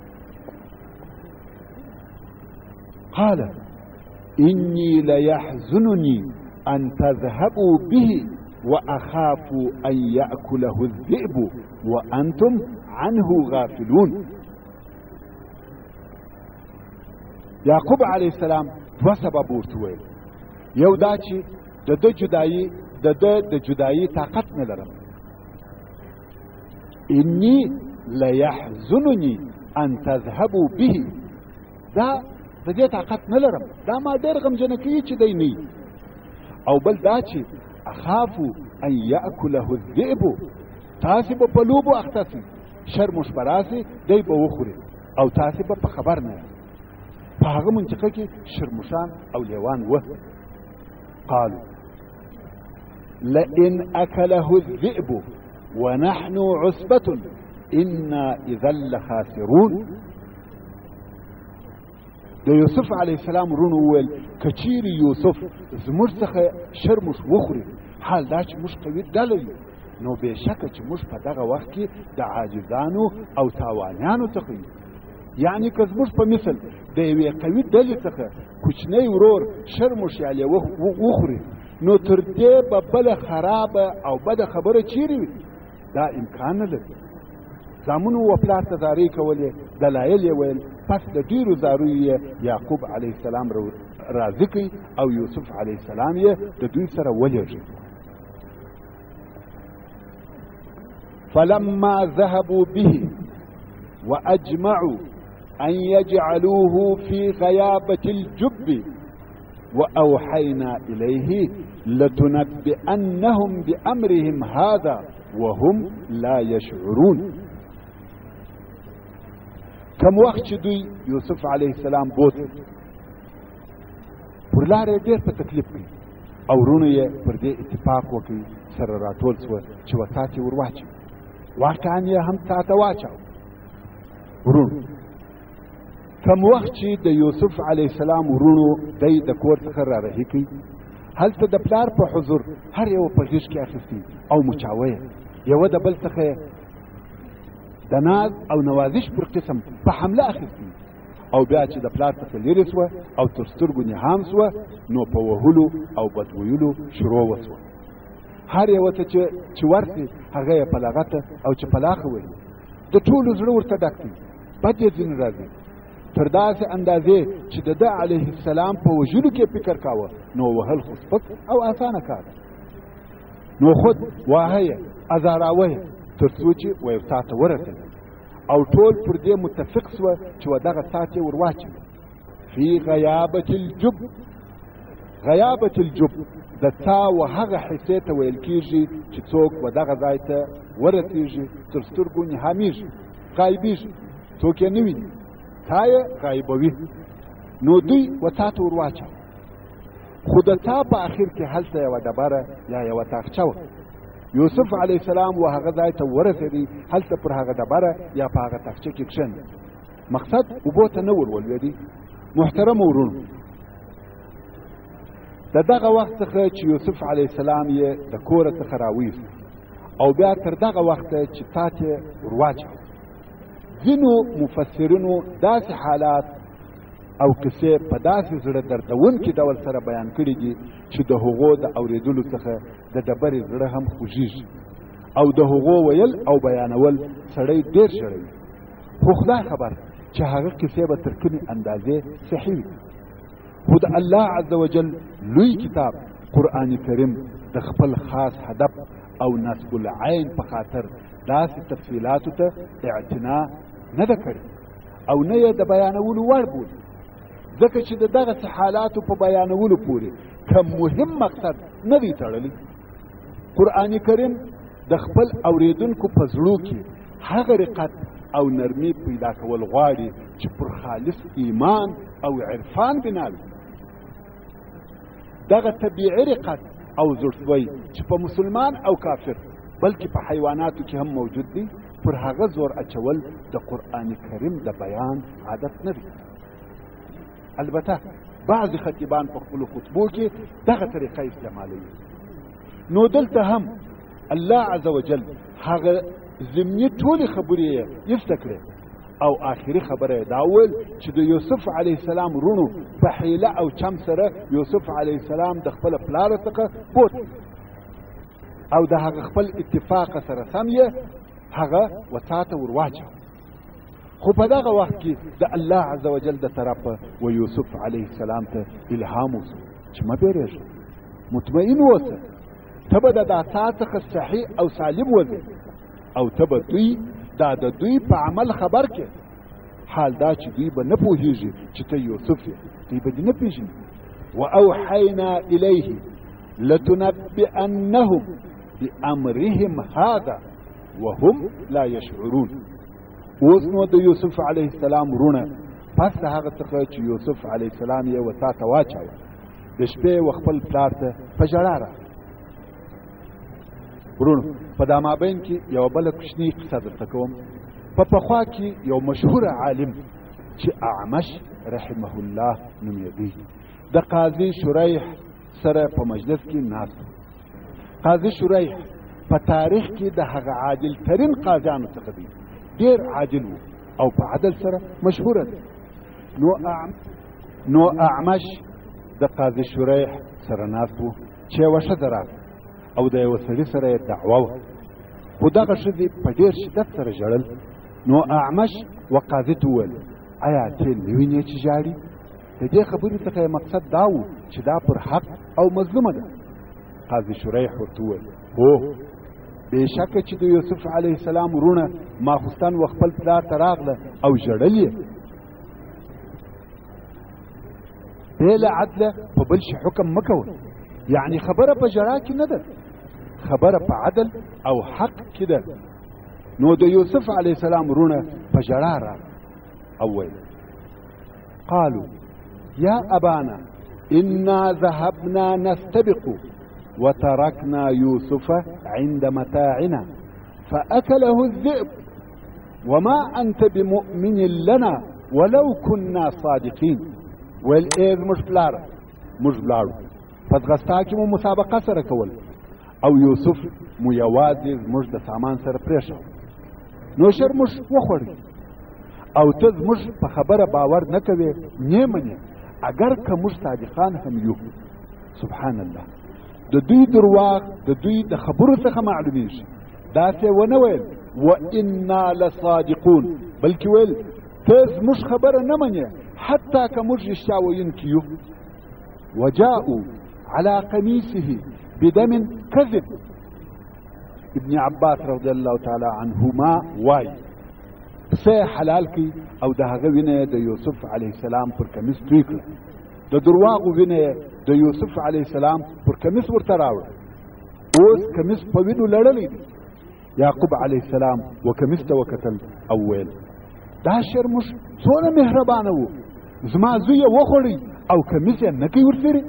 قال إني ليحزنني أن تذهبوا به وأخاف أن يأكله الذئب وأنتم عنه غافلون. یعقوب علیه السلام دوه سبب ورته وویل. یو دا چې د ده جدایي د ده د جدایي طاقت نه لرم. إني ليحزنني أن تذهبوا به، دا د دې طاقت نه لرم، دا ما ډېر غمجنه کوي چې دی نه. او بل دا چې اخاف ان یاکله الذئب، تاسې به په لوبو اخته سئ، شرموش به راسي دی به وخوري او تاسې به په خبر نه یاست. په هغه منطقه کې شرموشان او لیوان وه. قالوا لئن اکله الذئب ونحن عصبة انا اذا لخاسرون. د یوسف علیه السلام ورونو وویل کچیرې یوسف زموږ څخه شرموش وخوري، حال دا چې موږ قوي ډله یو، نو بېشکه چې موږ په دغه وخت کې د عاجزانو او تاوانیانو څخه یو. یعنې که زموږ په مثل د یوې قوي ډلې څخه کوچنی ورور شرموش یا لیوه وخوري، نو تر دې به بله خرابه او بده خبره چیرې وي؟ دا امکان نه لري. زامنو و پلار ته زارۍ کولې، دلایل یې ویل. پس د ډېرو زاریو یې یعقوب علیه السلام راضي کړي او یوسف علیه السلام یې د دوی سره ولېږي. فلما ذهبوا به واجمعوا ان يجعلوه في غيابة الجب واوحينا اليه لتنبئنهم بامرهم هذا وهم لا يشعرون. کم وخت چې دوی یوسف علیه السلام بوتل، پر لاره یې ډېر په تکلیف کوي او ورونو یې پر دې اتفاق وکړي سره راټول سوه چې وتا ته ور واچوي. واقعا یې هم تا ته واچاو. ورونو کم وخت چې د یوسف علیه السلام ورونو دی د کور څخه را رهي کوي، هلته د پلار په حضور هر یو په غېږ کې اخیستي او مچاوه یې، یوه د بل څخه د ناز او نوازش پر قسم په حمله اخیستي، او بیا چې د پلار څخه لرې سوه او تر سترګو نهام سوه، نو په وهلو او بدویلو شروع وسوه. هر یوه ته چې ورسي هغه یې په لغته او چې پلاخه وایي. د ټولو زړه ورته ډک دی، بد یې ځینې راځي، تر داسې اندازې چې د ده علیه السلام په وژلو کې فکر کاوه، نو وهل خو سپک او اسانه کار، نو خود واهه یې ازاراوه یې تر څو چې ویو تا ته ورسېده، او ټول پر دې متفق سوه چې و دغه ساعت یې ور واچوي. فی غیابة الجب، غیابة الجب د تا و هغه حصې ته ویل کېږي چې څوک و دغه ځای ته ورسېږي، تر سترګو نهامېږي، غایبېږي، څوک یې نه ویني، تا یې غایبوي، نو دوی و تا ته ور واچوه. خو د تا په اخر کې هلته یوه ډبره یا یوه تاخچه وه. یوسف علیه السلام و هغه ځای ته ورسېدی، هلته پر هغه ډبره یا په هغه تاخچه کې کښېنه. مقصد اوبو ته نه ور ولوېدی. محترمو ورونو، د دغه وخت څخه چې یوسف علیه السلام یې د کوره څخه راویست او بیا تر دغه وخته چې تا ته ور واچوه، ځینو مفسرینو داسې حالات او کیسې په داسې زړه دردونکي ډول سره بیان کړي دي چې د هغو د اورېدلو څخه د ډبرې زړه هم خوږېږي، او د هغو ویل او بیانول سړی ډېر ژړوي. خو خدای خبر چې هغه کیسې به تر کومې اندازې صحیح وي. خو د الله عز وجل لوی کتاب قرآن کریم د خپل خاص هدف او نصب العین په خاطر داسې تفصیلاتو ته اعتنا نه ده کړې او نه یې د بیانولو وړ بولي، ځکه چې د دغسې حالاتو په بیانولو پورې که مهم مقصد نه دی تړلی. قرآن کریم د خپل اوریدونکو په زړو کې هغه رقت او نرمي پیدا کول غواړي چې پر خالص ایمان او عرفان بنا وي. دغه طبیعي رقت او زړسوی چې په مسلمان او کافر بلکې په حیواناتو کې هم موجود دی، پر هغه زور اچول د قرآن کریم د بیان عادت نه دی. البته بعض خطیبان په خپلو خطبو کې دغه طریقه استعمالوي. نو دلته هم الله عز وجل هغه ضمني ټولې خبرې یې یفته کړې او آخري خبره یې دا وویل چې د یوسف علیه السلام رونو په حیله او چم سره یوسف علیه السلام د خپل پلار څخه بوت او د هغه خپل اتفاق سره سم یې هغه وساته ورواچو. خو په دغه وخت کې د الله عز وجل د طرفه و یوسف علیه السلام ته الهام وسو چې مه بیریږه، مطمئن اوسه، ته به د دا ساعت څخه صحیح او سالم وځې او ته به دوی دا د دوی په عمل خبر کې. حال دا چې دوی به نه پوهېږي چې ته یوسف یې، دوی به دې نه پېژني. واوحینا الیه لتنبئنهم بامرهم هذا وهم لا یشعرون. اوس نو د یوسف علیه السلام رونه پس د هغه څخه چې یوسف علیه السلام یې وساته واچوه، د شپې و خپل پلار ته په ژړا راغی. ورونو په دا مابین کې یوه بله کوچنۍ قصه درته کوم. په پخوا کې یو مشهور عالم چې اعمش رحمه الله نومېدی د قاضي شریح سره په مجلس کې ناست. قاضي شریح په تاریخ کې د هغه عادل ترین قاضیانو څخه دی، ډېر عادل و او په عدل سره مشهوره دی. نو اعم نو اعمش د قاضي شریح سره ناست و چې یوه ښځه راغله او د یوه سړي سره یې دعوه وه، خو دغه ښځې په ډېر شدت سره ژړل. نو اعمش و قاضي ته وویل ایا ته نه وینې چې ژاړي؟ د دې خبرې څخه یې مقصد دا و چې دا پر حق او مظلومه ده. قاضي شریح ورته وویل هو بېشکه چې د یوسف علیه السلام وروڼه ماخوستن و خپل پلار ته راغله او ژړل یې. بې له عدله په بل شي حکم مه کوه، یعنی خبره په ژړا کې نه ده، خبره په عدل او حق کې ده. نو د یوسف علیه السلام وروڼه په ژړا راغله او ویل قالوا یا ابانا انا ذهبنا نستبق وتركنا يوسف عند متاعنا فأكله الذئب وما أنت بمؤمن لنا ولو كنا صادقين. والإذ مش بلاره مش بلاره فدغستاكي مو مسابقة سره کول او یوسف مو یوازې زموږ د سامان سره پرېښو. نو شر موږ وخوړی او ته زموږ په خبره باور نه کوې نه منې اگر که موږ صادقان هم یو. سبحان الله، د دوی درواغ د دوی د خبرو څخه معلومیږي. داسې ونه ویل و انا لصادقون، بلکې ویل ته زموږ خبره نه منې حتی که موږ رښتیا ویونکي یو. وجاءوا على قميصه بدم كذب. ابن عباس رضی الله تعالی عنهما وای سه حلال کی او د هغه وینه د یوسف علیه السلام پر کمیس توی کړه، د درواغ وینه د یوسف علیه السلام پر کمیس ورته راوړه. اوس کمیس په وینو لړلی دی. یعقوب علیه السلام و کمیس ته وکتل او ویل دا شرموش څونه مهربانه و، زما زوی یې وخوړی او کمیس یې نه کوي ورسېرې،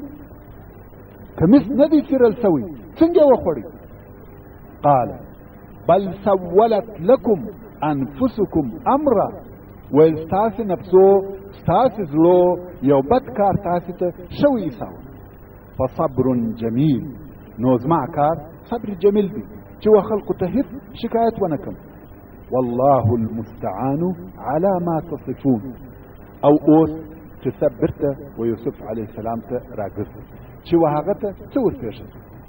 کمیس نه دی څیرل سوی، څنګه یې وخوړی؟ قال بل سولت لكم انفسكم امرا، ویل ستاسې نفسو ستاسې زړو یو بد کار تاسې ته شوی ایساوه. فصبر جمیل، نو زما کار صبر جمیل دی چې و خلقو ته هیڅ شکایت ونه کړم. والله المستعان على ما تصفون. او اوس قصه بیرته و یوسف علیه السلام ته راګرځي چې و هغه ته څه ورپېښه.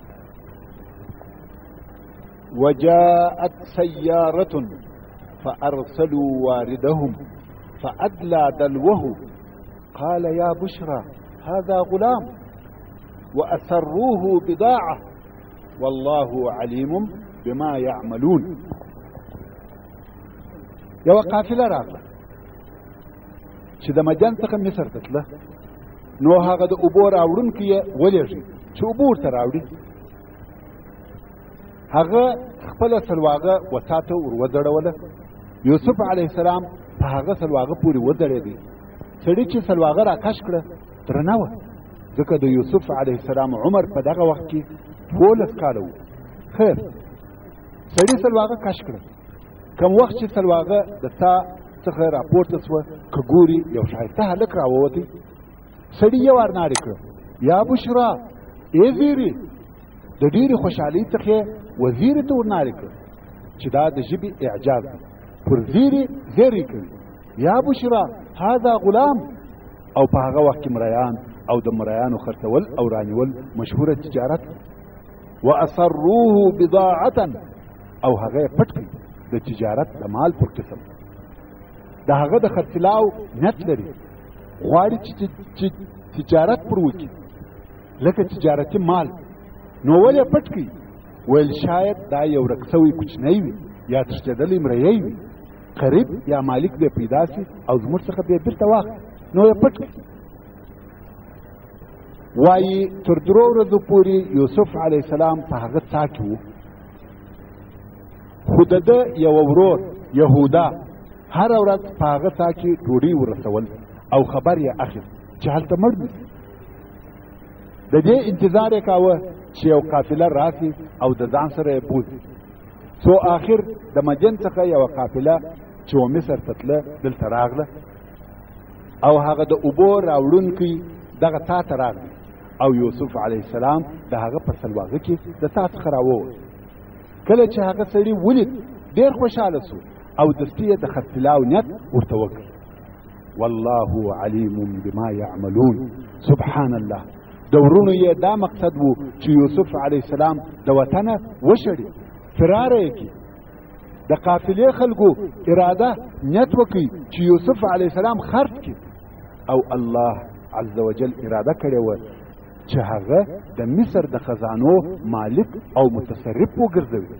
وجاءت سيارة فأرسلوا واردهم فأدلى دلوه قال يا بشرى هذا غلام وأسروه بضاعة والله عليم بما يعملون. یو قافله راغله چې د مدین څخه مصر ته تله نو هغه د اوبو راوړونکي یې ولېږي چې اوبه ورته راوړي. هغه خپله سلواغه وڅا ته ور وځړوله. یوسف علیه السلام په هغه سلواغه پورې وځړېدی. سړي چې سلواغه راکش کړه درنه وه، ځکه د یوسف علیه السلام عمر په دغه وخت کې دولس کاله و. خیر سړي سلواغه کش کړه. کم وخت چې سلواغه د تا څخه راپورته سوه که ګوري یو ښایسته هلک راووتی. سړي یې ورناړې کړه، یا بشرا ای زیري. د ډېرې خوشحالۍ څخه یې وزیرې ته ورناړې کړه چې دا د ژبې اعجاز دی. پر زیرې زیرې کوي، یا بشرا هذا غلام. او په هغه وخت کې مریان او د مریانو خرڅول او رانیول مشهوره تجارت. واصروه بضاعة، او هغه یې پټ کړي د تجارت د مال پر قسم. د هغه د خرڅلاو نیت لري، غواړي چې تجارت پر وکړي لکه تجارتي مال. نو ولې پټ کړي؟ ویل شاید دا یو ورک سوی کوچنی وي یا تښتېدلی مریی وي، قریب یا مالک به پیدا سي او زموږ څخه به یې بېرته واخلي. نو یې پټ کړي. وایي تر درو ورځو پورې یوسف علیه السلام په هغه څا کې و. خو د ده یو ورور یهودا هره ورځ په هغه څا کې ډوډۍ ورسول او خبر یې اخیست چې هلته مړ نه شي. د دې انتظار یې کاوه چې یو قافله راسي او د ځان سره یې بوځي. څو آخر د مدین څخه یوه قافله چې و مصر ته تله دلته راغله او هغه د اوبو راوړونکی دغه تا ته راغلی او یوسف علیه السلام د هغه په سلواغه کې د تا څخه راووت. کله چې هغه سړي ولید ډېر خوشحاله سو او دستي یې د خرڅلاو نیت ورته وکړ. والله علیم بما یعملون. سبحان الله. د ورونو یې دا مقصد و چې یوسف علیه السلام د وطنه وشړي، فراره یې کړي. د قافلې خلکو اراده نیت وکړي چې یوسف علیه السلام خرڅ کړي، او الله عز وجل اراده کړې وه چې هغه د مصر د خزانو مالک او متصرف وګرځوي.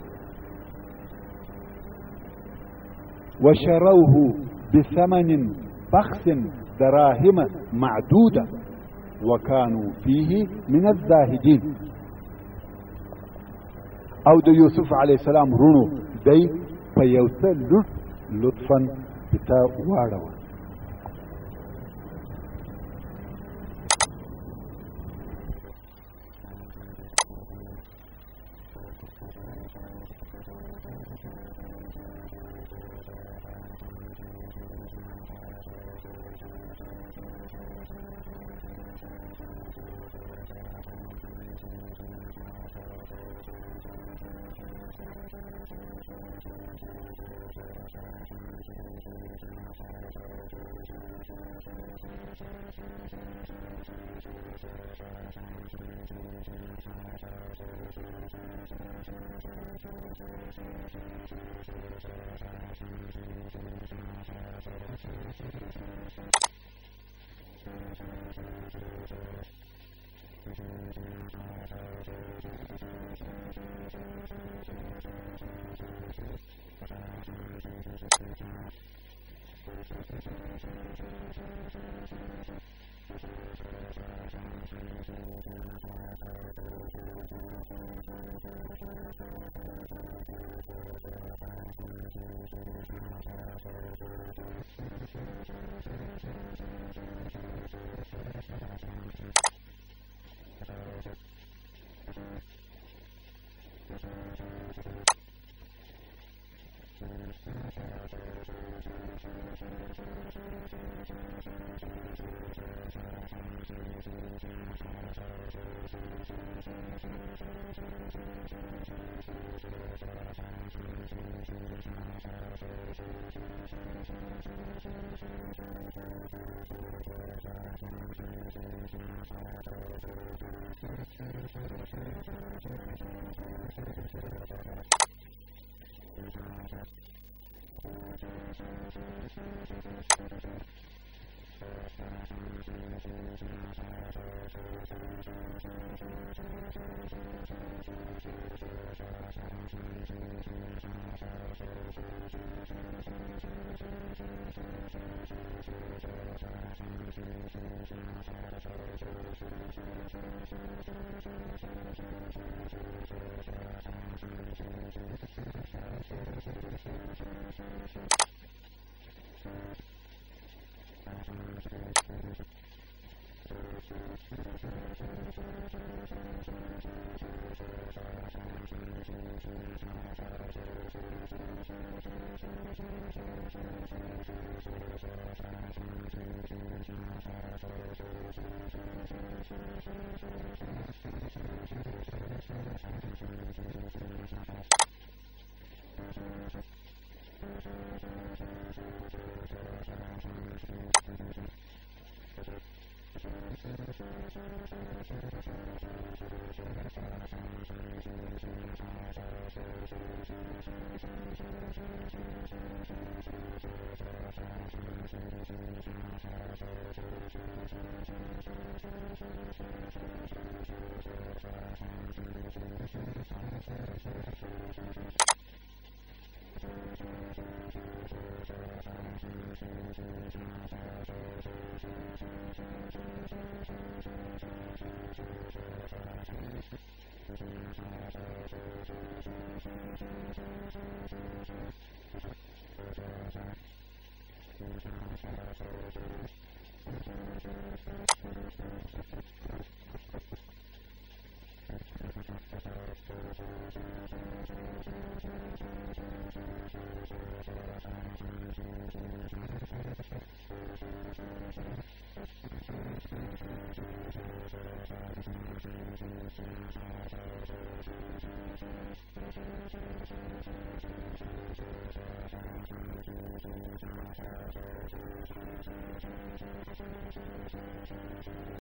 وشروه بثمن بخس دراهم معدوده وكانوا فيه من الزاهدين. او د یوسف علیه السلام رونو دی په یو څه لوټ لطفا پتا واړوه.